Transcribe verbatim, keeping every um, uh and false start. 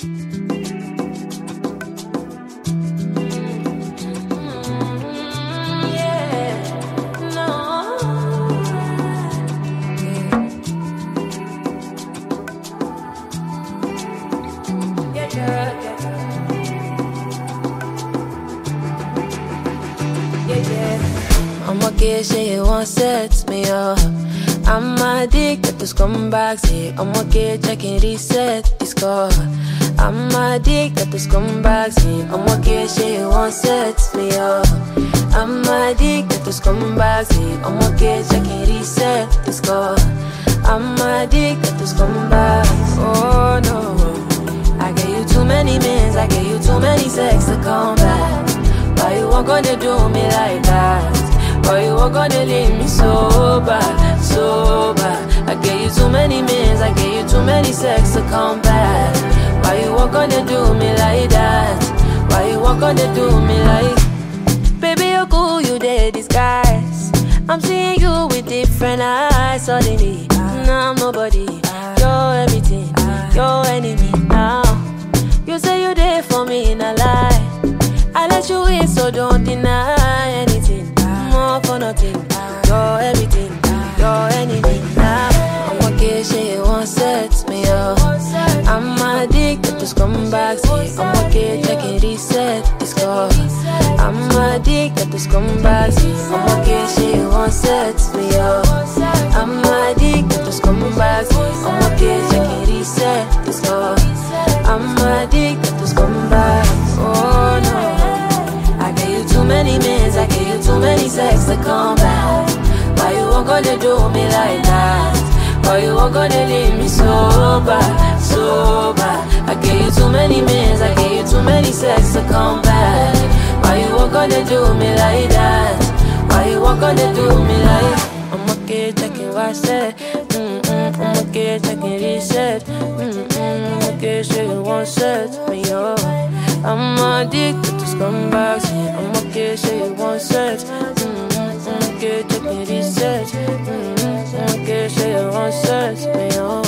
I'ma get shit, it won't set me up. I'm addicted to scumbags, yeah. I'ma get checking reset the score. I'm addicted to scumbags, yeah. I'ma get shit, it won't set me up. I'm addicted to scumbags, yeah. I'ma get checking reset the score. I'm addicted to scumbags, oh no. I gave you too many minutes, I gave you too many sex to come back. Why you walk gonna do me like that? Why you walk gonna leave me sober, sober? I gave you too many minutes, I gave you too many sex to come back. Why you walk gonna do me like that? Why you walk gonna do me like? Baby, you're cool, you did disguise. I'm seeing you with different eyes suddenly. Now I'm nobody, you're everything, you're enemy now. You say you did for me in a lie. I let you in, so don't deny anything. More for nothing, you're everything, you're anything now. I'ma get shit, it won't set me up. I'm addicted to scumbags, yeah. I'ma get checking reset the score. I'm addicted to scumbags, yeah. I'ma get shit, it won't set me up. I'm addicted to scumbags, yeah. I'ma get checking reset the score. I'm addicted to scumbags, oh no. Too many minutes, I gave you too many sex to come back. Why you won't gonna do me like that? Why you won't gonna leave me sober, sober? I gave you too many minutes, I gave you too many sex to come back. Why you won't gonna do me like that? Why you won't gonna do me like? I'ma get checking what I said, mm-mm. I'ma get checking reset, mm-mm. I'ma get shit you won't set me up. I'm addicted to scumbags, yeah. I'ma get shit you won't set, mm-hmm. I'ma get checking reset, mm-hmm. I'ma get shit you won't set me up.